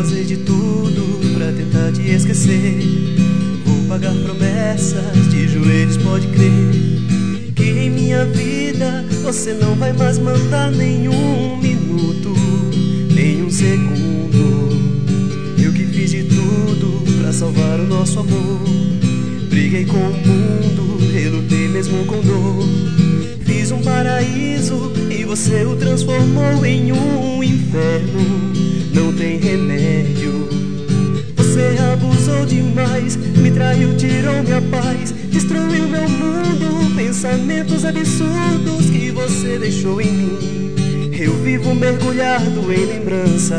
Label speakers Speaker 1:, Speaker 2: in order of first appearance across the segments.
Speaker 1: fazer de tudo pra tentar te esquecer. Vou pagar promessas, de joelhos pode crer, que em minha vida você não vai mais mandar nenhum minuto, nenhum segundo. Eu que fiz de tudo pra salvar o nosso amor. Briguei com o mundo, relutei mesmo com dor. Fiz um paraíso e você o transformou em um inferno. Não tem remédio. Você abusou demais, me traiu, tirou minha paz, destruiu meu mundo. Pensamentos absurdos que você deixou em mim. Eu vivo mergulhado em lembranças.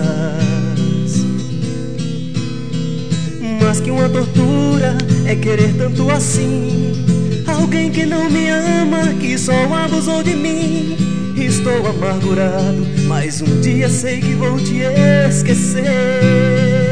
Speaker 1: Mas que uma tortura é querer tanto assim alguém que não me ama, que só abusou de mim. Estou amargurado, mas um dia sei que vou te esquecer.